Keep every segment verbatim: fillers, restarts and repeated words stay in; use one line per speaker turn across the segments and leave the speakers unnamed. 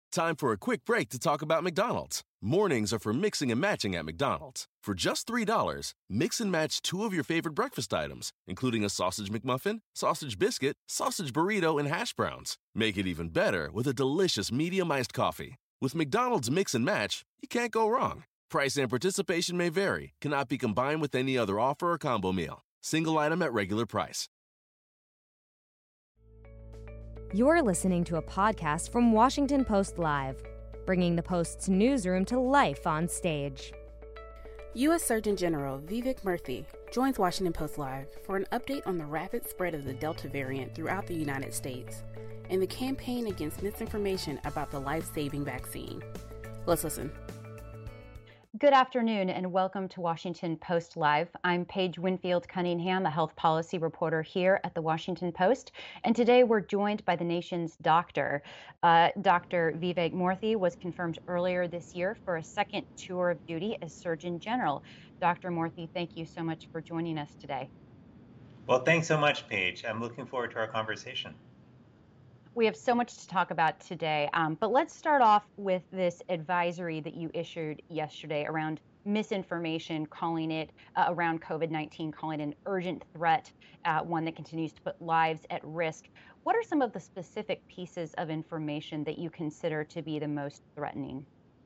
Time for a quick break to talk about McDonald's. Mornings are for mixing and matching at McDonald's. For just three dollars, mix and match two of your favorite breakfast items, including a sausage McMuffin, sausage biscuit, sausage burrito, and hash browns. Make it even better with a delicious medium iced coffee. With McDonald's Mix and Match, you can't go wrong. Price and participation may vary, cannot be combined with any other offer or combo meal. Single item at regular price.
You're listening to a podcast from Washington Post Live, bringing the Post's newsroom to life on stage.
U S Surgeon General Vivek Murthy joins Washington Post Live for an update on the rapid spread of the Delta variant throughout the United States and the campaign against misinformation about the life-saving vaccine. Let's listen.
Good afternoon and welcome to Washington Post Live. I'm Paige Winfield Cunningham, a health policy reporter here at the Washington Post. And today we're joined by the nation's doctor. Uh, Doctor Vivek Murthy was confirmed earlier this year for a second tour of duty as Surgeon General. Doctor Murthy, thank you so much for joining us today.
Well, thanks so much, Paige. I'm looking forward to our conversation.
We have so much to talk about today, um, but let's start off with this advisory that you issued yesterday around misinformation, calling it uh, around COVID nineteen, calling it an urgent threat, uh, one that continues to put lives at risk. What are some of the specific pieces of information that you consider to be the most threatening?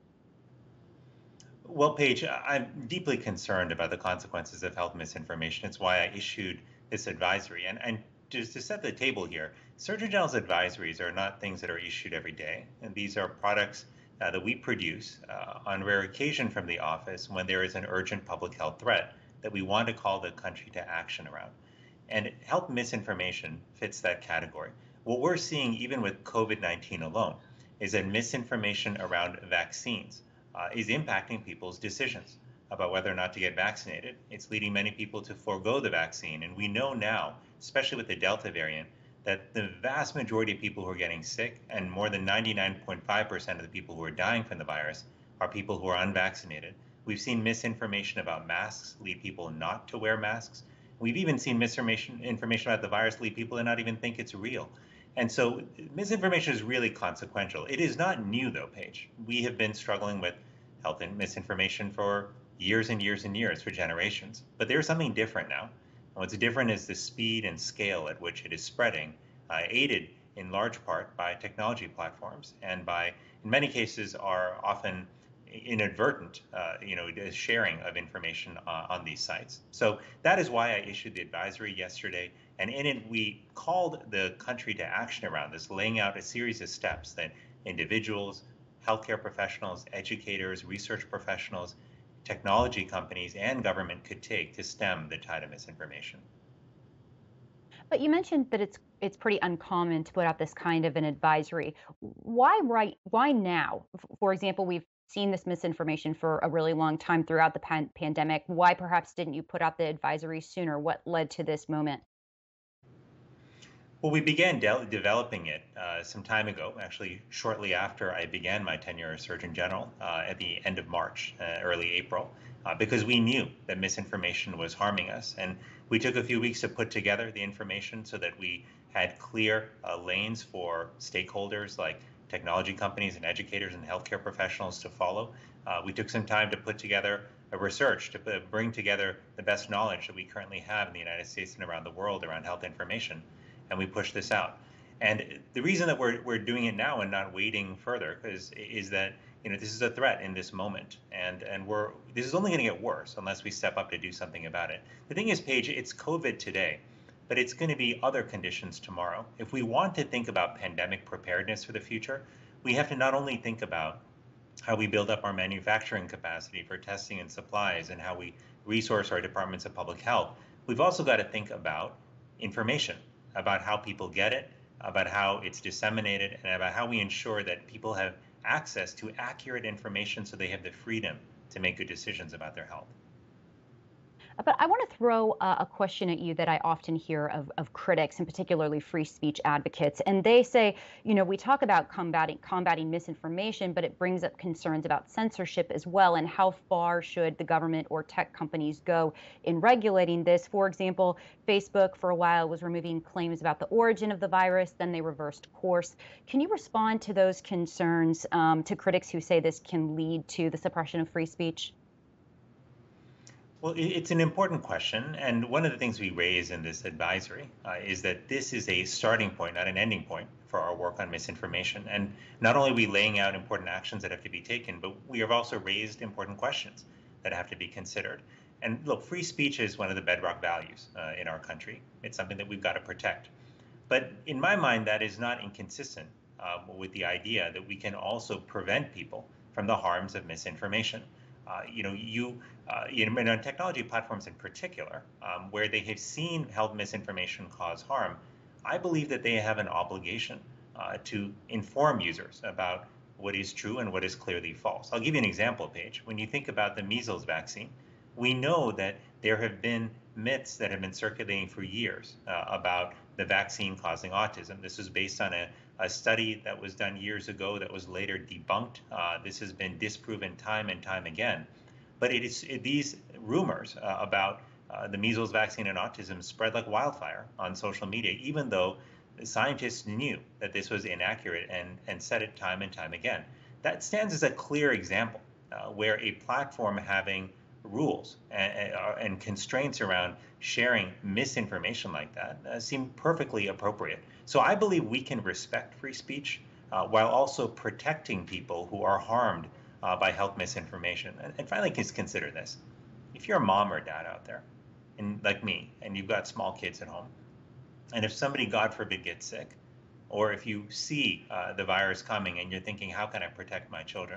Well, Paige, I'm deeply concerned about the consequences of health misinformation. It's why I issued this advisory. And, and just to set the table here, Surgeon General's advisories are not things that are issued every day. And these are products uh, that we produce uh, on rare occasion from the office when there is an urgent public health threat that we want to call the country to action around. And health misinformation fits that category. What we're seeing, even with COVID nineteen alone, is that misinformation around vaccines uh, is impacting people's decisions about whether or not to get vaccinated. It's leading many people to forego the vaccine. And we know now, especially with the Delta variant, that the vast majority of people who are getting sick, and more than ninety-nine point five percent of the people who are dying from the virus, are people who are unvaccinated. We've seen misinformation about masks lead people not to wear masks. We've even seen misinformation information about the virus lead people to not even think it's real. And so misinformation is really consequential. It is not new, though, Paige. We have been struggling with health and misinformation for years and years and years, for generations. But there's something different now. And what's different is the speed and scale at which it is spreading, uh, aided in large part by technology platforms and by, in many cases, are often inadvertent, uh, you know, sharing of information uh, on these sites. So that is why I issued the advisory yesterday. And in it, we called the country to action around this, laying out a series of steps that individuals, healthcare professionals, educators, research professionals, technology companies, and government could take to stem the tide of misinformation.
But you mentioned that it's it's pretty uncommon to put out this kind of an advisory. Why right? Why now? For example, we've seen this misinformation for a really long time throughout the pan- pandemic. Why perhaps didn't you put out the advisory sooner? What led to this moment?
Well, we began de- developing it uh, some time ago, actually shortly after I began my tenure as Surgeon General uh, at the end of March, uh, early April, uh, because we knew that misinformation was harming us. And we took a few weeks to put together the information so that we had clear uh, lanes for stakeholders like technology companies and educators and healthcare professionals to follow. Uh, we took some time to put together a research to p- bring together the best knowledge that we currently have in the United States and around the world around health information. And we push this out. And the reason that we're we're doing it now and not waiting further is is that you know this is a threat in this moment, and and we're this is only going to get worse unless we step up to do something about it. The thing is, Paige, it's COVID today, but it's going to be other conditions tomorrow. If we want to think about pandemic preparedness for the future, we have to not only think about how we build up our manufacturing capacity for testing and supplies and how we resource our departments of public health. We've also got to think about information, about how people get it, about how it's disseminated, and about how we ensure that people have access to accurate information so they have the freedom to make good decisions about their health.
But I want to throw a, a question at you that I often hear of, of critics, and particularly free speech advocates. And they say, you know, we talk about combating combating misinformation, but it brings up concerns about censorship as well. And how far should the government or tech companies go in regulating this? For example, Facebook for a while was removing claims about the origin of the virus, then they reversed course. Can you respond to those concerns, um, to critics who say this can lead to the suppression of free speech?
Well, it's an important question. And one of the things we raise in this advisory uh, is that this is a starting point, not an ending point, for our work on misinformation. And not only are we laying out important actions that have to be taken, but we have also raised important questions that have to be considered. And look, free speech is one of the bedrock values uh, in our country. It's something that we've got to protect. But in my mind, that is not inconsistent um, with the idea that we can also prevent people from the harms of misinformation. Uh, you know, you, uh, you know, on technology platforms in particular, um, where they have seen health misinformation cause harm, I believe that they have an obligation uh, to inform users about what is true and what is clearly false. I'll give you an example, Paige. When you think about the measles vaccine, we know that there have been myths that have been circulating for years uh, about the vaccine causing autism. This was based on a, a study that was done years ago that was later debunked. Uh, this has been disproven time and time again. But it is it, these rumors uh, about uh, the measles vaccine and autism spread like wildfire on social media, even though the scientists knew that this was inaccurate and, and said it time and time again. That stands as a clear example uh, where a platform having rules and, and constraints around sharing misinformation like that uh, seem perfectly appropriate. So I believe we can respect free speech uh, while also protecting people who are harmed uh, by health misinformation. And, and finally, just consider this. If you're a mom or dad out there, and like me, and you've got small kids at home, and if somebody, God forbid, gets sick, or if you see uh, the virus coming and you're thinking, how can I protect my children?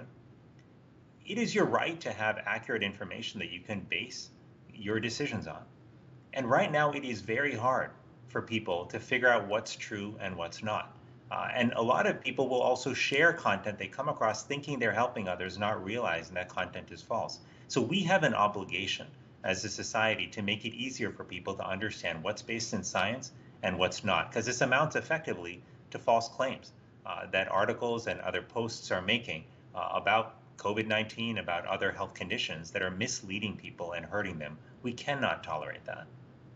It is your right to have accurate information that you can base your decisions on. And right now, it is very hard for people to figure out what's true and what's not. Uh, and a lot of people will also share content they come across thinking they're helping others, not realizing that content is false. So we have an obligation as a society to make it easier for people to understand what's based in science and what's not, because this amounts effectively to false claims uh, that articles and other posts are making uh, about COVID nineteen, about other health conditions that are misleading people and hurting them. We cannot tolerate that.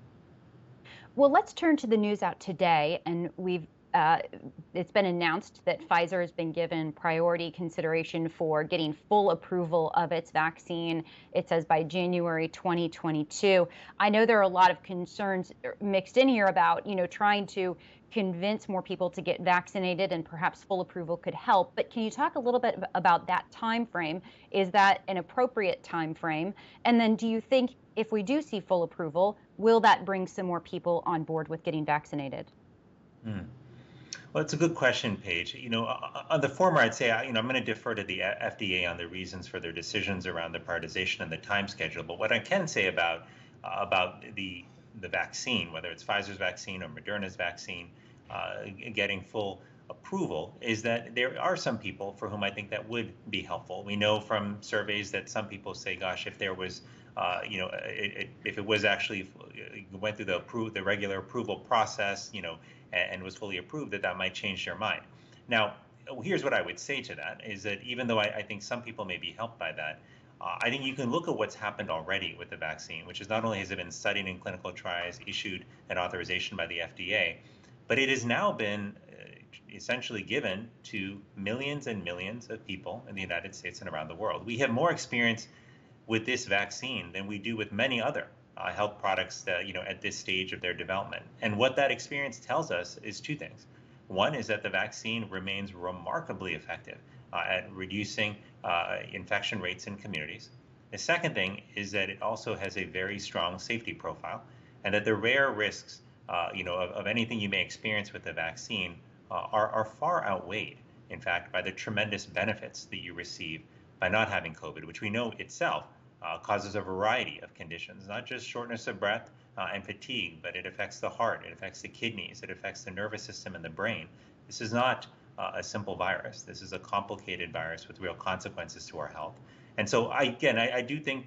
Well, let's turn to the news out today, and we've uh, it's been announced that Pfizer has been given priority consideration for getting full approval of its vaccine. It says by January twenty twenty-two. I know there are a lot of concerns mixed in here about, you know, trying to convince more people to get vaccinated, and perhaps full approval could help. But can you talk a little bit about that time frame? Is that an appropriate time frame? And then do you think if we do see full approval, will that bring some more people on board with getting vaccinated?
Hmm. Well, it's a good question, Paige. You know, on the former, I'd say, you know, I'm going to defer to the F D A on the reasons for their decisions around the prioritization and the time schedule. But what I can say about uh, about the the vaccine, whether it's Pfizer's vaccine or Moderna's vaccine, uh, getting full approval, is that there are some people for whom I think that would be helpful. We know from surveys that some people say, gosh, if there was, uh, you know, it, it, if it was actually went through the appro- the regular approval process, you know, and, and was fully approved, that that might change their mind. Now, here's what I would say to that, is that even though I, I think some people may be helped by that, Uh, I think you can look at what's happened already with the vaccine, which is not only has it been studied in clinical trials, issued an authorization by the F D A, but it has now been uh, essentially given to millions and millions of people in the United States and around the world. We have more experience with this vaccine than we do with many other uh, health products that, you know, at this stage of their development. And what that experience tells us is two things. One is that the vaccine remains remarkably effective uh, at reducing uh, infection rates in communities. The second thing is that it also has a very strong safety profile, and that the rare risks, uh, you know, of, of anything you may experience with the vaccine uh, are, are far outweighed, in fact, by the tremendous benefits that you receive by not having COVID, which we know itself uh, causes a variety of conditions, not just shortness of breath uh, and fatigue, but it affects the heart, it affects the kidneys, it affects the nervous system and the brain. This is not uh, a simple virus. This is a complicated virus with real consequences to our health. And so, I, again, I, I do think that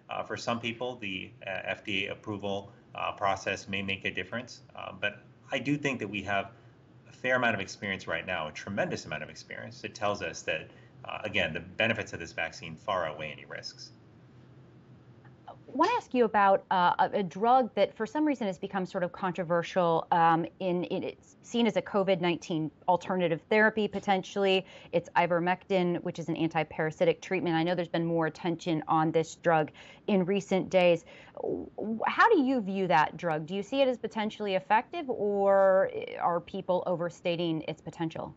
Uh, for some people, the uh, F D A approval uh, process may make a difference, uh, but I do think that we have a fair amount of experience right now, a tremendous amount of experience that tells us that, uh, again, the benefits of this vaccine far outweigh any risks.
I want to ask you about uh, a, a drug that for some reason has become sort of controversial um, in, in it's seen as a COVID nineteen alternative therapy potentially. It's ivermectin, which is an anti-parasitic treatment. I know there's been more attention on this drug in recent days. How do you view that drug? Do you see it as potentially effective, or are people overstating its potential?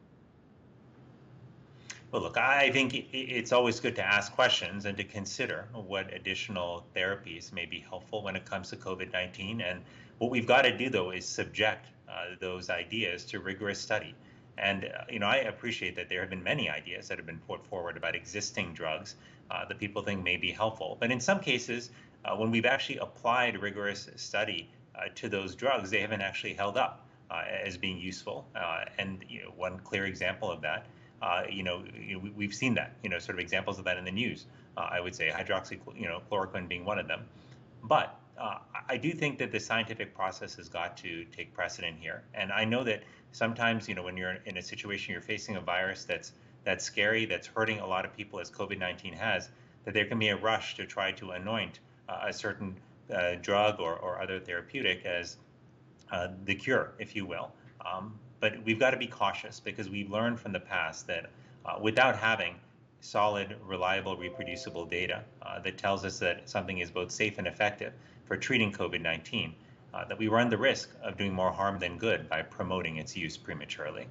Well, look, I think it's always good to ask questions and to consider what additional therapies may be helpful when it comes to COVID nineteen. And what we've got to do, though, is subject uh, those ideas to rigorous study. And, uh, you know, I appreciate that there have been many ideas that have been put forward about existing drugs uh, that people think may be helpful. But in some cases, uh, when we've actually applied rigorous study uh, to those drugs, they haven't actually held up uh, as being useful. Uh, and, you know, one clear example of that Uh, you know, we've seen that, you know, sort of examples of that in the news. Uh, I would say hydroxy, you know, chloroquine being one of them. But uh, I do think that the scientific process has got to take precedent here. And I know that sometimes, you know, when you're in a situation, you're facing a virus that's that's scary, that's hurting a lot of people, as COVID nineteen has, that there can be a rush to try to anoint uh, a certain uh, drug or, or other therapeutic as uh, the cure, if you will. Um, But we've got to be cautious because we've learned from the past that uh, without having solid, reliable, reproducible data uh, that tells us that something is both safe and effective for treating COVID nineteen, uh, that we run the risk of doing more harm than good by promoting its use prematurely.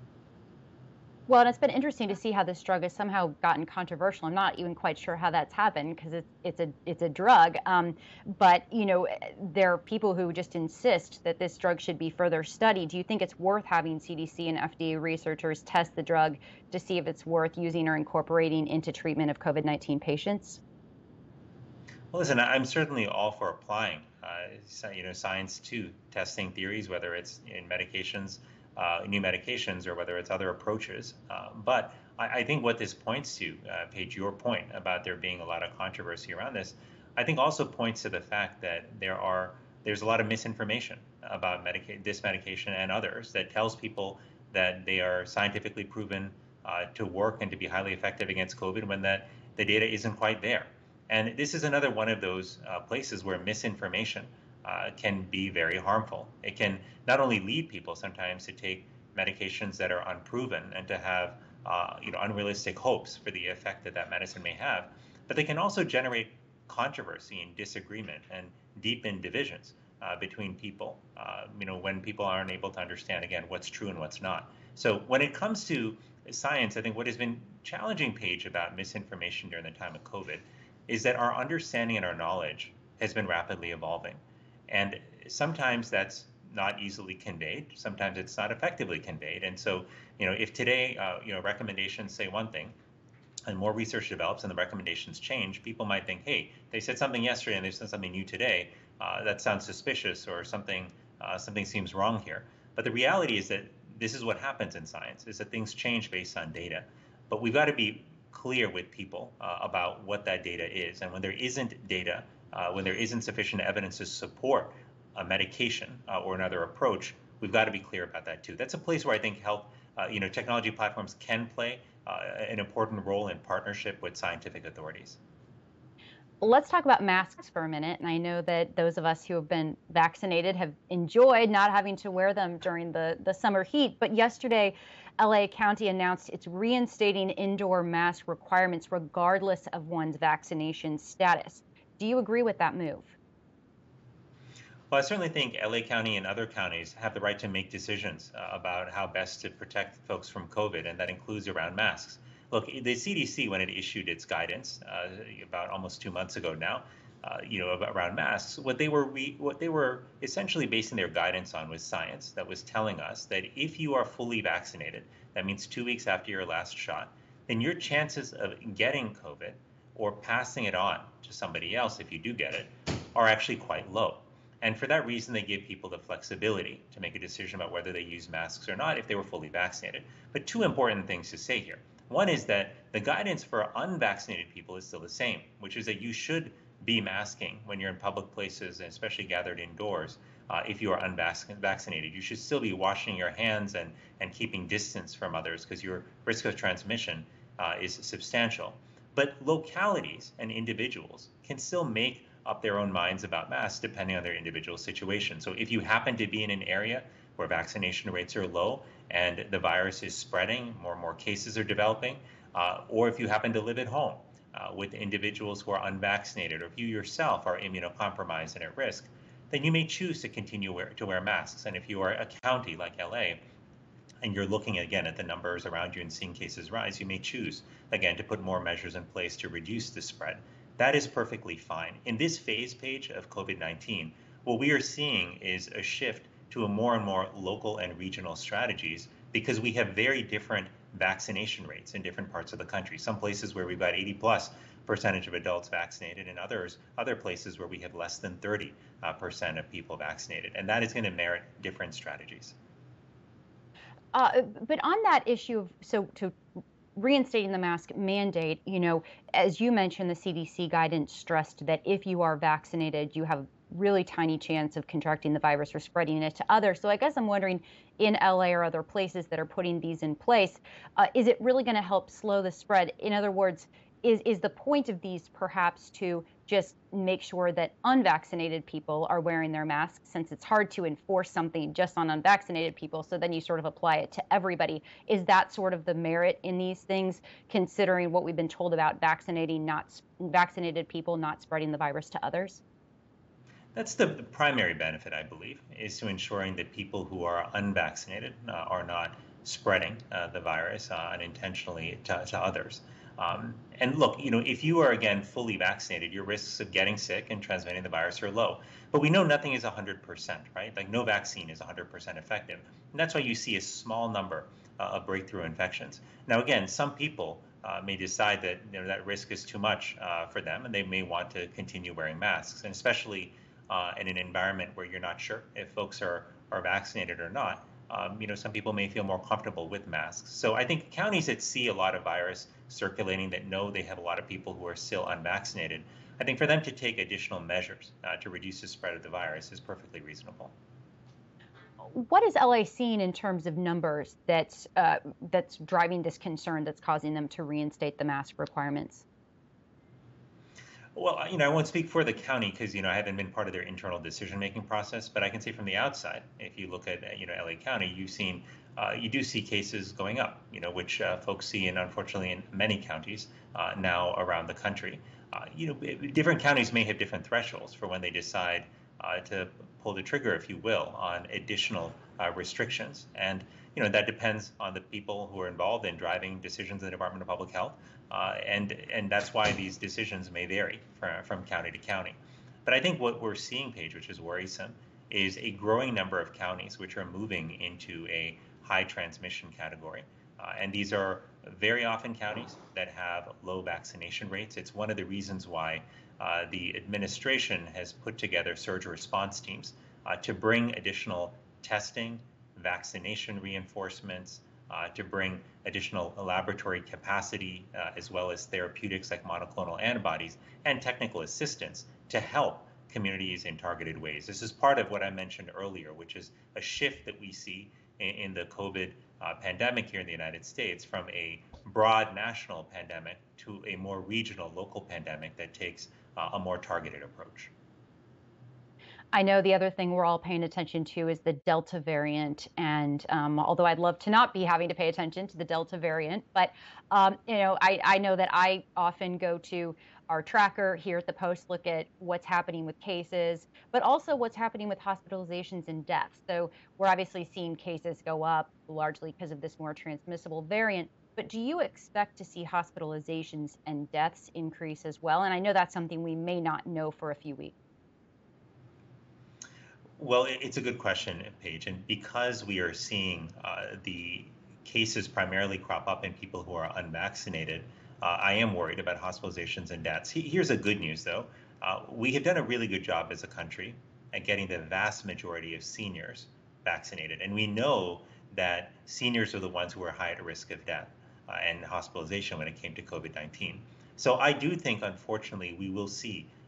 Well, and it's been interesting to see how this drug has somehow gotten controversial. I'm not even quite sure how that's happened because it's it's a it's a drug. Um, but you know, there are people who just insist that this drug should be further studied. Do you think it's worth having C D C and F D A researchers test the drug to see if it's worth using or incorporating into treatment of COVID nineteen patients?
Well, listen, I'm certainly all for applying, uh, you know, science to testing theories, whether it's in medications. Uh, new medications or whether it's other approaches. Uh, but I, I think what this points to, uh, Paige, your point about there being a lot of controversy around this, I think also points to the fact that there are there's a lot of misinformation about medica- this medication and others that tells people that they are scientifically proven uh, to work and to be highly effective against COVID when that the data isn't quite there. And this is another one of those uh, places where misinformation Uh, can be very harmful. It can not only lead people sometimes to take medications that are unproven and to have uh, you know, unrealistic hopes for the effect that that medicine may have, but they can also generate controversy and disagreement and deepen divisions uh, between people, uh, you know, when people aren't able to understand, again, what's true and what's not. So when it comes to science, I think what has been challenging, Paige, about misinformation during the time of COVID is that our understanding and our knowledge has been rapidly evolving. And sometimes that's not easily conveyed. Sometimes it's not effectively conveyed. And so, you know, if today, uh, you know, recommendations say one thing and more research develops and the recommendations change, people might think, hey, they said something yesterday and they said something new today. Uh, that sounds suspicious or something, uh, something seems wrong here. But the reality is that this is what happens in science, is that things change based on data. But we've got to be clear with people uh, about what that data is. And when there isn't data, Uh, when there isn't sufficient evidence to support a medication uh, or another approach, we've got to be clear about that too. That's a place where I think health, uh, you know, technology platforms can play uh, an important role in partnership with scientific authorities.
Let's talk about masks for a minute. And I know that those of us who have been vaccinated have enjoyed not having to wear them during the, the summer heat. But yesterday, L A County announced it's reinstating indoor mask requirements regardless of one's vaccination status. Do you agree with that move?
Well, I certainly think L A County and other counties have the right to make decisions uh, about how best to protect folks from COVID, and that includes around masks. Look, the C D C, when it issued its guidance uh, about almost two months ago now, uh, you know, around masks, what they were re- what they were essentially basing their guidance on was science that was telling us that if you are fully vaccinated, that means two weeks after your last shot, then your chances of getting COVID or passing it on to somebody else, if you do get it, are actually quite low. And for that reason, they give people the flexibility to make a decision about whether they use masks or not if they were fully vaccinated. But two important things to say here. One is that the guidance for unvaccinated people is still the same, which is that you should be masking when you're in public places, and especially gathered indoors. Uh, if you are unvaccinated, you should still be washing your hands and, and keeping distance from others because your risk of transmission uh, is substantial. But localities and individuals can still make up their own minds about masks depending on their individual situation. So if you happen to be in an area where vaccination rates are low and the virus is spreading, more and more cases are developing, uh, or if you happen to live at home uh, with individuals who are unvaccinated, or if you yourself are immunocompromised and at risk, then you may choose to continue wear, to wear masks. And if you are a county like L A, and you're looking again at the numbers around you and seeing cases rise, you may choose, again, to put more measures in place to reduce the spread. That is perfectly fine. In this phase page of COVID nineteen, what we are seeing is a shift to a more and more local and regional strategies because we have very different vaccination rates in different parts of the country. Some places where we've got eighty plus percentage of adults vaccinated, and others, other places where we have less than thirty percent of people vaccinated. And that is going to merit different strategies.
Uh, but on that issue of, so to reinstating the mask mandate, you know, as you mentioned, the C D C guidance stressed that if you are vaccinated, you have a really tiny chance of contracting the virus or spreading it to others. So I guess I'm wondering, in L A or other places that are putting these in place, uh, is it really going to help slow the spread? In other words, is, is the point of these perhaps to just make sure that unvaccinated people are wearing their masks, since it's hard to enforce something just on unvaccinated people, so then you sort of apply it to everybody? Is that sort of the merit in these things, considering what we've been told about vaccinating not vaccinated people not spreading the virus to others?
That's the primary benefit, I believe, is to ensuring that people who are unvaccinated uh, are not spreading uh, the virus uh, unintentionally to, to others. Um, and look, you know, if you are, again, fully vaccinated, your risks of getting sick and transmitting the virus are low. But we know nothing is one hundred percent, right? Like no vaccine is one hundred percent effective. And that's why you see a small number uh, of breakthrough infections. Now, again, some people uh, may decide that, you know, that risk is too much uh, for them, and they may want to continue wearing masks. And especially uh, in an environment where you're not sure if folks are, are vaccinated or not, Um, you know, some people may feel more comfortable with masks. So I think counties that see a lot of virus circulating, that know they have a lot of people who are still unvaccinated, I think for them to take additional measures uh, to reduce the spread of the virus is perfectly reasonable.
What is L A seeing in terms of numbers that's uh, that's driving this concern that's causing them to reinstate the mask requirements?
Well, you know, I won't speak for the county because, you know, I haven't been part of their internal decision-making process, but I can say from the outside, if you look at, you know, L A County, you've seen, uh, you do see cases going up, you know, which uh, folks see, and unfortunately in many counties uh, now around the country. Uh, you know, different counties may have different thresholds for when they decide uh, to pull the trigger, if you will, on additional uh, restrictions. And, you know, that depends on the people who are involved in driving decisions in the Department of Public Health. Uh, and and that's why these decisions may vary from, from county to county. But I think what we're seeing, Paige, which is worrisome, is a growing number of counties which are moving into a high transmission category. Uh, and these are very often counties that have low vaccination rates. It's one of the reasons why uh, the administration has put together surge response teams uh, to bring additional testing, vaccination reinforcements, Uh, to bring additional laboratory capacity, uh, as well as therapeutics like monoclonal antibodies and technical assistance to help communities in targeted ways. This is part of what I mentioned earlier, which is a shift that we see in, in the COVID uh, pandemic here in the United States, from a broad national pandemic to a more regional, local pandemic that takes uh, a more targeted approach.
I know the other thing we're all paying attention to is the Delta variant. And um, although I'd love to not be having to pay attention to the Delta variant, but, um, you know, I, I know that I often go to our tracker here at the Post, look at what's happening with cases, but also what's happening with hospitalizations and deaths. So we're obviously seeing cases go up largely because of this more transmissible variant. But do you expect to see hospitalizations and deaths increase as well? And I know that's something we may not know for a few weeks.
Well, it's a good question, Paige, and because we are seeing uh, the cases primarily crop up in people who are unvaccinated, uh, I am worried about hospitalizations and deaths. Here's the good news, though. Uh, we have done a really good job as a country at getting the vast majority of seniors vaccinated, and we know that seniors are the ones who are high at risk of death uh, and hospitalization when it came to COVID nineteen. So I do think, unfortunately, we will see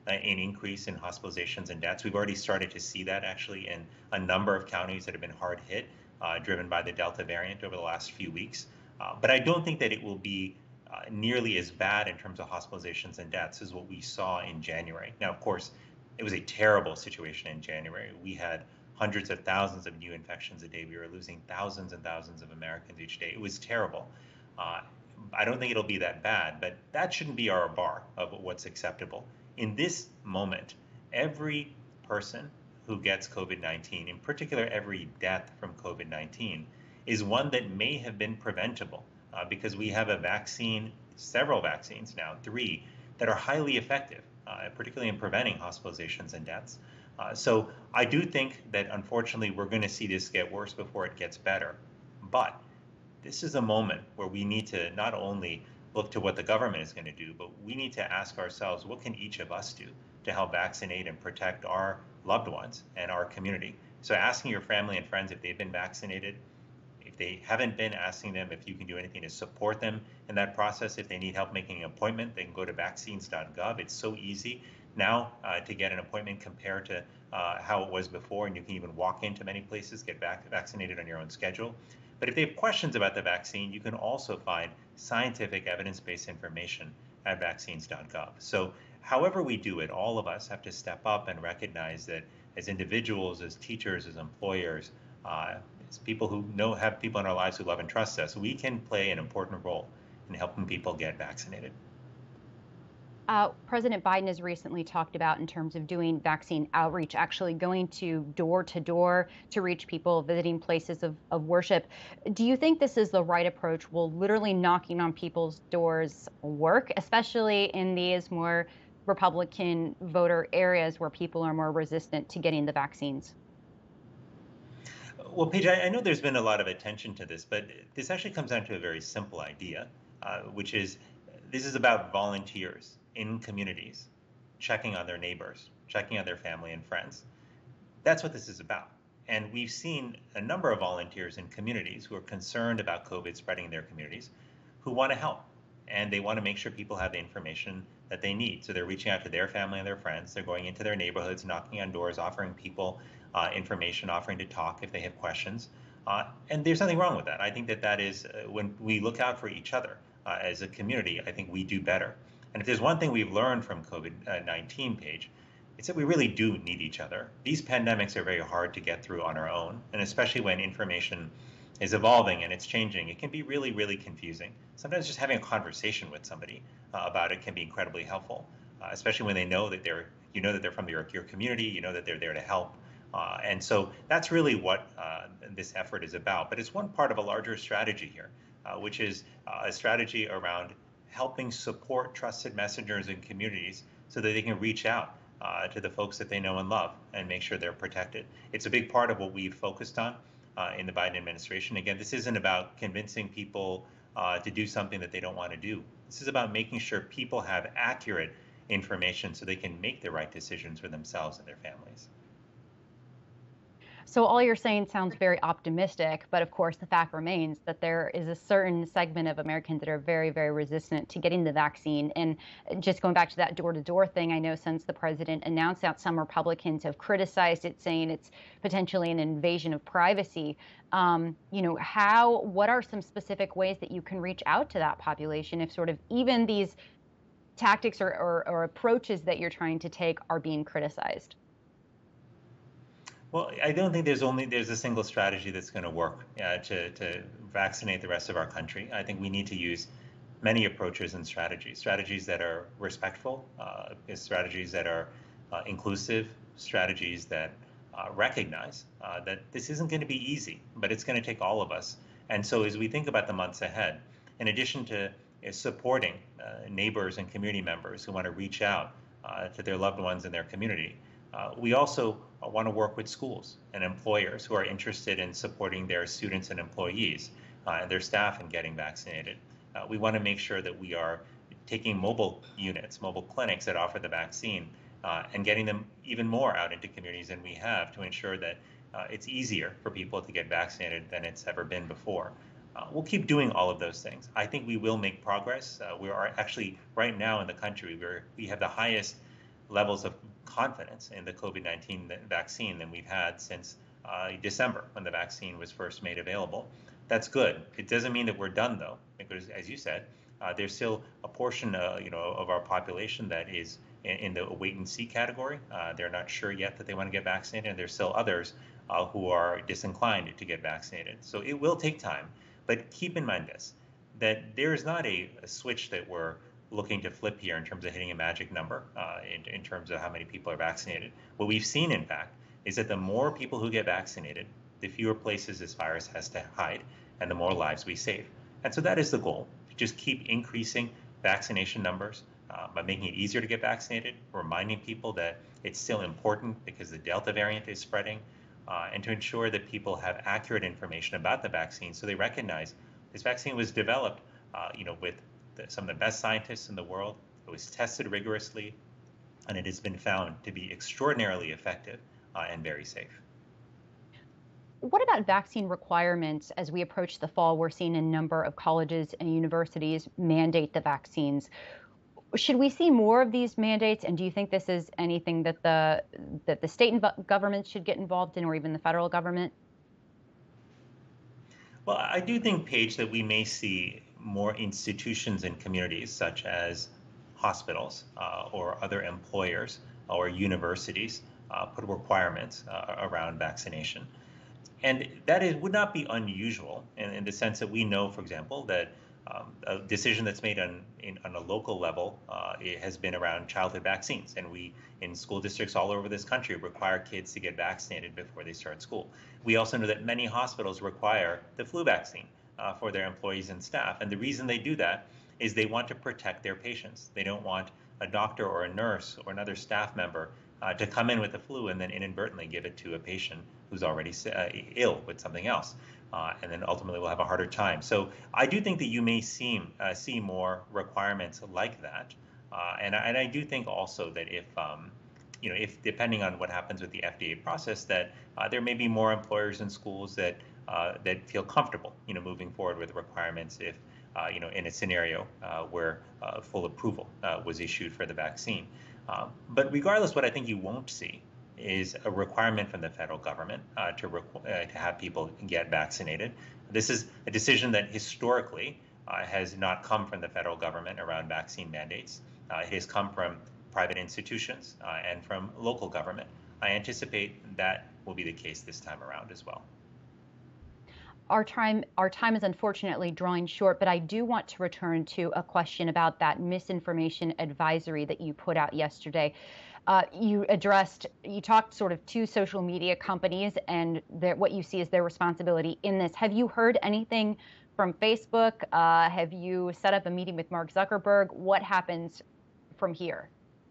uh, an increase in hospitalizations and deaths. We've already started to see that actually in a number of counties that have been hard hit, uh, driven by the Delta variant over the last few weeks. Uh, but I don't think that it will be uh, nearly as bad in terms of hospitalizations and deaths as what we saw in January. Now, of course, it was a terrible situation in January. We had hundreds of thousands of new infections a day. We were losing thousands and thousands of Americans each day. It was terrible. Uh, I don't think it'll be that bad, but that shouldn't be our bar of what's acceptable. In this moment, every person who gets COVID nineteen, in particular every death from COVID nineteen, is one that may have been preventable uh, because we have a vaccine, several vaccines now, three, that are highly effective, uh, particularly in preventing hospitalizations and deaths. Uh, so I do think that unfortunately we're going to see this get worse before it gets better. But this is a moment where we need to not only look to what the government is going to do, but we need to ask ourselves, what can each of us do to help vaccinate and protect our loved ones and our community? So asking your family and friends if they've been vaccinated, if they haven't been, asking them if you can do anything to support them in that process. If they need help making an appointment, they can go to vaccines dot gov. It's so easy now uh, to get an appointment compared to uh, how it was before, and you can even walk into many places, get back vaccinated on your own schedule. But if they have questions about the vaccine, you can also find scientific evidence-based information at vaccines dot gov. So however we do it, all of us have to step up and recognize that as individuals, as teachers, as employers, uh, as people who know, have people in our lives who love and trust us, we can play an important role in helping people get vaccinated.
Uh, President Biden has recently talked about, in terms of doing vaccine outreach, actually going to door to door to reach people visiting places of, of worship. Do you think this is the right approach? Will literally knocking on people's doors work, especially in these more Republican voter areas where people are more resistant to getting the vaccines?
Well, Paige, I, I know there's been a lot of attention to this, but this actually comes down to a very simple idea, uh, which is this is about volunteers in communities, checking on their neighbors, checking on their family and friends. That's what this is about. And we've seen a number of volunteers in communities who are concerned about COVID spreading in their communities, who want to help. And they want to make sure people have the information that they need. So they're reaching out to their family and their friends. They're going into their neighborhoods, knocking on doors, offering people uh, information, offering to talk if they have questions. Uh, and there's nothing wrong with that. I think that that is, uh, when we look out for each other uh, as a community, I think we do better. And if there's one thing we've learned from COVID nineteen, Paige, it's that we really do need each other. These pandemics are very hard to get through on our own, and especially when information is evolving and it's changing, it can be really, really confusing. Sometimes just having a conversation with somebody uh, about it can be incredibly helpful, uh, especially when they know that they're, you know that they're from your, your community, you know that they're there to help. Uh, and so that's really what uh, this effort is about. But it's one part of a larger strategy here, uh, which is uh, a strategy around helping support trusted messengers in communities so that they can reach out uh, to the folks that they know and love and make sure they're protected. It's a big part of what we've focused on uh, in the Biden administration. Again, this isn't about convincing people uh, to do something that they don't want to do. This is about making sure people have accurate information so they can make the right decisions for themselves and their families.
So all you're saying sounds very optimistic, but of course the fact remains that there is a certain segment of Americans that are very, very resistant to getting the vaccine. And just going back to that door-to-door thing, I know since the president announced that, some Republicans have criticized it, saying it's potentially an invasion of privacy. Um, you know, how, what are some specific ways that you can reach out to that population if sort of even these tactics or, or, or approaches that you're trying to take are being criticized?
Well, I don't think there's only there's a single strategy that's going to work uh, to, to vaccinate the rest of our country. I think we need to use many approaches and strategies, strategies that are respectful, uh, strategies that are uh, inclusive, strategies that uh, recognize uh, that this isn't going to be easy, but it's going to take all of us. And so as we think about the months ahead, in addition to uh, supporting uh, neighbors and community members who want to reach out uh, to their loved ones in their community, Uh, we also uh, want to work with schools and employers who are interested in supporting their students and employees uh, and their staff in getting vaccinated. Uh, we want to make sure that we are taking mobile units, mobile clinics that offer the vaccine uh, and getting them even more out into communities than we have to ensure that uh, it's easier for people to get vaccinated than it's ever been before. Uh, we'll keep doing all of those things. I think we will make progress. Uh, we are actually right now in the country, we're, we have the highest levels of confidence in the COVID nineteen vaccine than we've had since uh, December, when the vaccine was first made available. That's good. It doesn't mean that we're done, though, because, as you said, uh, there's still a portion, uh, you know, of our population that is in, in the wait and see category. Uh, they're not sure yet that they want to get vaccinated, and there's still others uh, who are disinclined to get vaccinated. So it will take time, but keep in mind this, that there is not a, a switch that we're looking to flip here in terms of hitting a magic number uh, in, in terms of how many people are vaccinated. What we've seen, in fact, is that the more people who get vaccinated, the fewer places this virus has to hide, and the more lives we save. And so that is the goal, just keep increasing vaccination numbers uh, by making it easier to get vaccinated, reminding people that it's still important because the Delta variant is spreading, uh, and to ensure that people have accurate information about the vaccine so they recognize this vaccine was developed uh, you know, with the, some of the best scientists in the world. It was tested rigorously, and it has been found to be extraordinarily effective uh, and very safe.
What about vaccine requirements as we approach the fall? We're seeing a number of colleges and universities mandate the vaccines. Should we see more of these mandates? And do you think this is anything that the that the state governments should get involved in, or even the federal government?
Well, I do think, Paige, that we may see more institutions and communities, such as hospitals uh, or other employers or universities, uh, put requirements uh, around vaccination. And that is, would not be unusual in, in the sense that we know, for example, that um, a decision that's made on, in, on a local level uh, it has been around childhood vaccines. And we, in school districts all over this country, require kids to get vaccinated before they start school. We also know that many hospitals require the flu vaccine uh, for their employees and staff. And the reason they do that is they want to protect their patients. They don't want a doctor or a nurse or another staff member Uh, to come in with the flu and then inadvertently give it to a patient who's already uh, ill with something else, uh, and then ultimately will have a harder time. So I do think that you may see, uh, see more requirements like that, uh, and, and I do think also that if, um, you know, if depending on what happens with the F D A process, that uh, there may be more employers and schools that uh, that feel comfortable, you know, moving forward with requirements if, uh, you know, in a scenario uh, where uh, full approval uh, was issued for the vaccine. Um, but regardless, what I think you won't see is a requirement from the federal government uh, to, requ- uh, to have people get vaccinated. This is a decision that historically uh, has not come from the federal government around vaccine mandates. Uh, it has come from private institutions uh, and from local government. I anticipate that will be the case this time around as well.
Our time, our time is unfortunately drawing short, but I do want to return to a question about that misinformation advisory that you put out yesterday. Uh, you addressed, you talked sort of to social media companies and their, what you see as their responsibility in this. Have you heard anything from Facebook? Uh, have you set up a meeting with Mark Zuckerberg? What happens from here?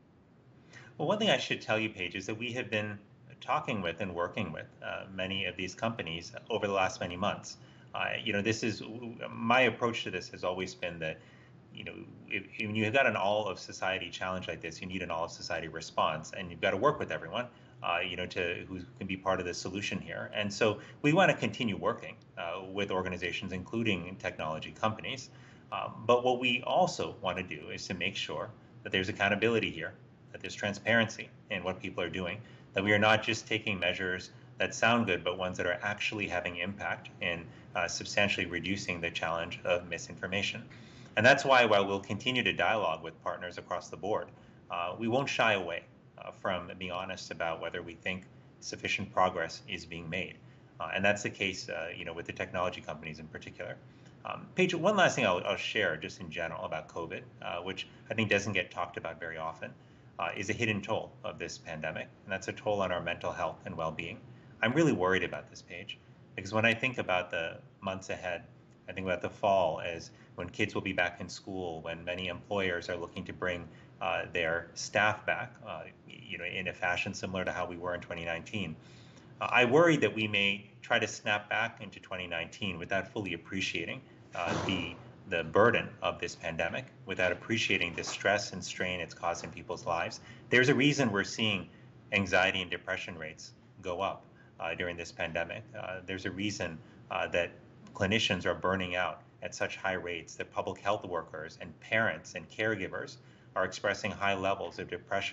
Well, one thing I should tell you, Paige, is that we have been talking with and working with uh, many of these companies over the last many months. Uh, you know, this is my approach to this has always been that, you know, if, when you've got an all of society challenge like this, you need an all of society response, and you've got to work with everyone, uh, you know, to who can be part of the solution here. And so we want to continue working uh, with organizations, including technology companies. Um, but what we also want to do is to make sure that there's accountability here, that there's transparency in what people are doing, that we are not just taking measures that sound good, but ones that are actually having impact in uh, substantially reducing the challenge of misinformation. And that's why, while we'll continue to dialogue with partners across the board, uh, we won't shy away uh, from being honest about whether we think sufficient progress is being made. Uh, and that's the case, uh, you know, with the technology companies in particular. Um, Paige, one last thing I'll, I'll share just in general about COVID, uh, which I think doesn't get talked about very often. Uh, is a hidden toll of this pandemic, and that's a toll on our mental health and well-being. I'm really worried about this, Paige, because when I think about the months ahead, I think about the fall as when kids will be back in school, when many employers are looking to bring uh, their staff back, uh, you know, in a fashion similar to how we were in twenty nineteen. Uh, I worry that we may try to snap back into twenty nineteen without fully appreciating uh, the the burden of this pandemic, without appreciating the stress and strain it's causing people's lives. There's a reason we're seeing anxiety and depression rates go up uh, during this pandemic. Uh, there's a reason uh, that clinicians are burning out at such high rates, that public health workers and parents and caregivers are expressing high levels of depression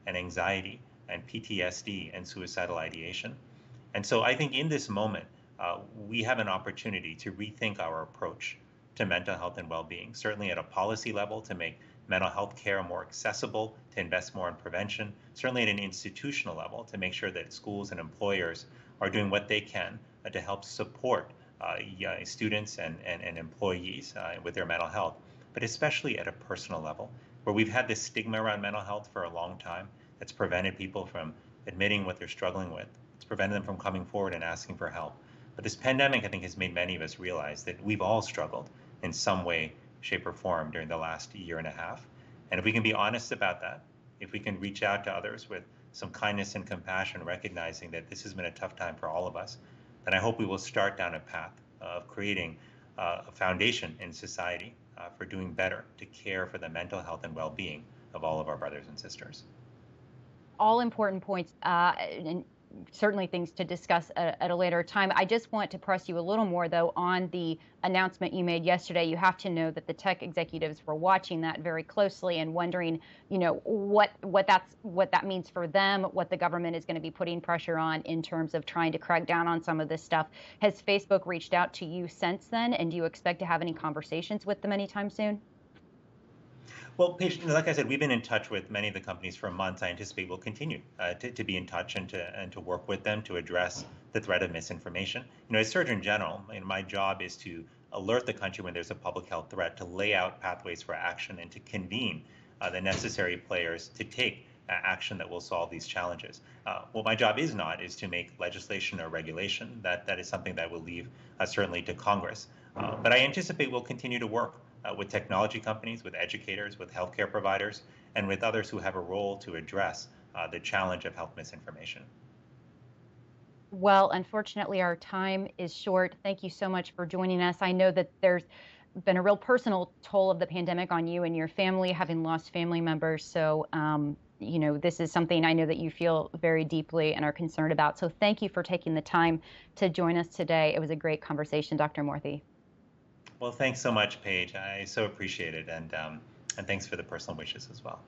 and anxiety and P T S D and suicidal ideation. And so I think in this moment, uh, we have an opportunity to rethink our approach to mental health and well-being, certainly at a policy level to make mental health care more accessible, to invest more in prevention, certainly at an institutional level to make sure that schools and employers are doing what they can uh, to help support uh, yeah, students and, and, and employees uh, with their mental health, but especially at a personal level, where we've had this stigma around mental health for a long time that's prevented people from admitting what they're struggling with. It's prevented them from coming forward and asking for help. But this pandemic, I think, has made many of us realize that we've all struggled in some way, shape, or form during the last year and a half. And if we can be honest about that, if we can reach out to others with some kindness and compassion, recognizing that this has been a tough time for all of us, then I hope we will start down a path of creating uh, a foundation in society uh, for doing better to care for the mental health and well-being of all of our brothers and sisters.
All important points, uh, and certainly things to discuss at, at a later time. I just want to press you a little more, though, on the announcement you made yesterday. You have to know that the tech executives were watching that very closely and wondering, you know, what what that's what that means for them, what the government is going to be putting pressure on in terms of trying to crack down on some of this stuff. Has Facebook reached out to you since then, and do you expect to have any conversations with them anytime soon?
Well, Paige, like I said, we've been in touch with many of the companies for months. I anticipate we'll continue uh, to, to be in touch and to and to work with them to address the threat of misinformation. You know, as Surgeon General, you know, my job is to alert the country when there's a public health threat, to lay out pathways for action, and to convene uh, the necessary players to take uh, action that will solve these challenges. Uh, what my job is not is to make legislation or regulation. That that is something that will leave uh, certainly to Congress. Uh, but I anticipate we'll continue to work Uh, with technology companies, with educators, with healthcare providers, and with others who have a role to address uh, the challenge of health misinformation.
Well, unfortunately, our time is short. Thank you so much for joining us. I know that there's been a real personal toll of the pandemic on you and your family, having lost family members. So, um, you know, this is something I know that you feel very deeply and are concerned about. So thank you for taking the time to join us today. It was a great conversation, Doctor Morthy.
Well, thanks so much, Paige. I so appreciate it. And, um, and thanks for the personal wishes as well.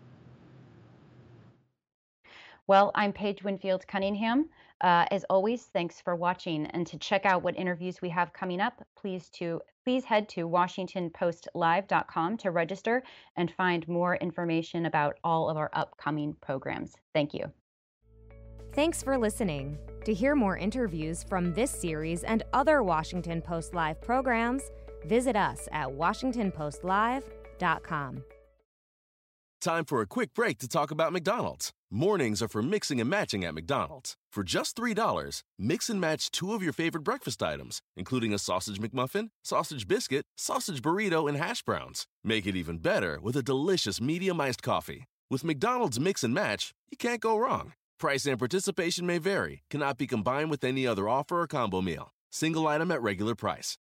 Well, I'm Paige Winfield Cunningham. Uh, as always, thanks for watching. And to check out what interviews we have coming up, please to please head to Washington Post Live dot com to register and find more information about all of our upcoming programs. Thank you.
Thanks for listening. To hear more interviews from this series and other Washington Post Live programs, visit us at Washington Post Live dot com.
Time for a quick break to talk about McDonald's. Mornings are for mixing and matching at McDonald's. For just three dollars, mix and match two of your favorite breakfast items, including a sausage McMuffin, sausage biscuit, sausage burrito, and hash browns. Make it even better with a delicious medium iced coffee. With McDonald's Mix and Match, you can't go wrong. Price and participation may vary, cannot be combined with any other offer or combo meal. Single item at regular price.